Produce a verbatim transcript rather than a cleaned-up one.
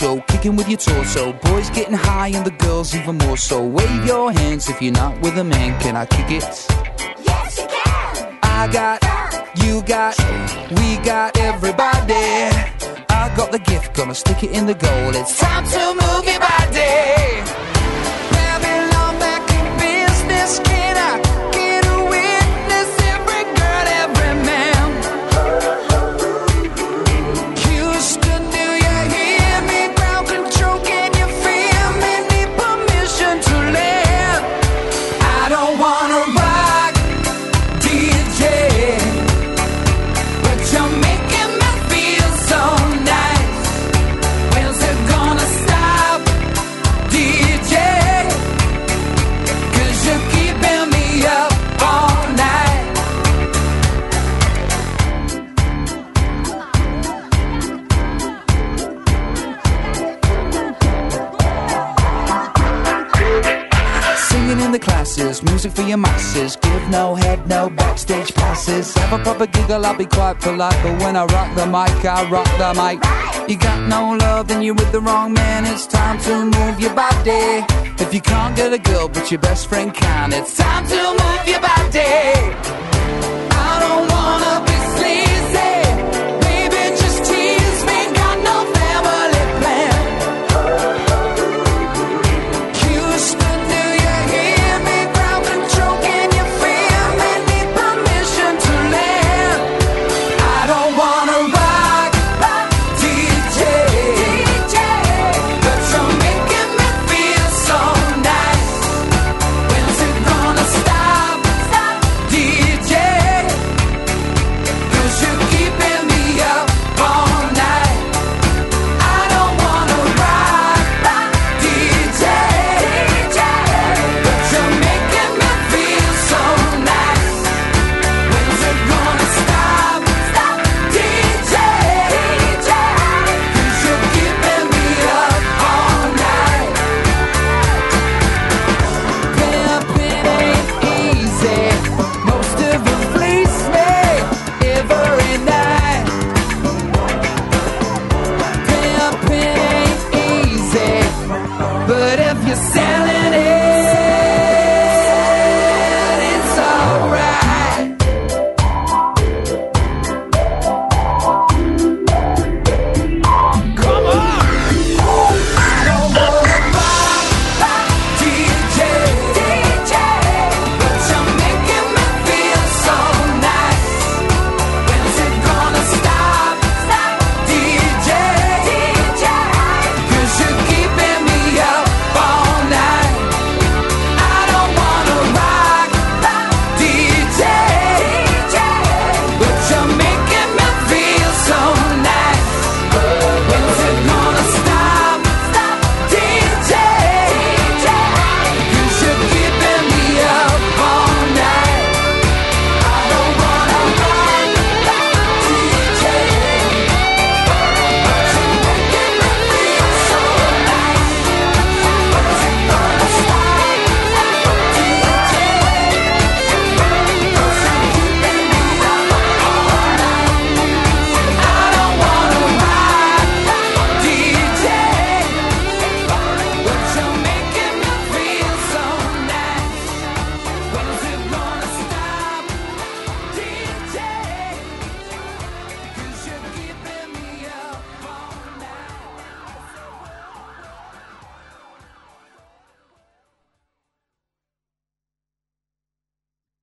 show, kicking with your torso. Boys getting high and the girls even more so. Wave your hands if you're not with a man. Can I kick it? Yes, you can. I got, you got, we got everybody. I got the gift, gonna stick it in the goal. It's time to move your body. Babylon back in business. Can I get a witness? Every girl, every man. Houston, do you hear me? Ground control, can you feel me? Need permission to land. I don't wanna rock, D J, but you're making me feel so nice. When's it gonna stop, D J? Cause you're keeping me up all night. Singing in the classes, music for your masses. Give no head, no backstage passes. Have a proper giggle, I'll be quite polite. But when I rock the mic, I rock the mic. You got no love, then you're with the wrong man. It's time to move your body. If you can't get a girl, but your best friend can, it's time to move your body.